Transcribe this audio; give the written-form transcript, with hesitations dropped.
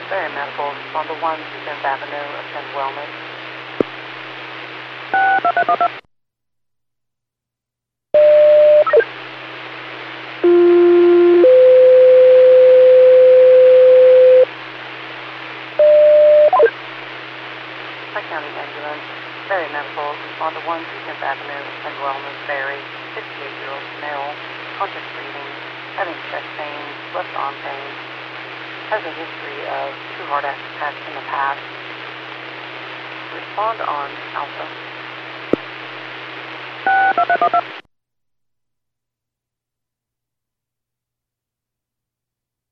Very medical. Respond to 1 10th Avenue, attend wellness. County ambulance. Very medical. Respond to 1 10th Avenue, attend wellness. Barry, 58-year-old male, conscious breathing, having chest pain, left arm pain, has a history of 2 heart attacks in the past. Respond on Alpha.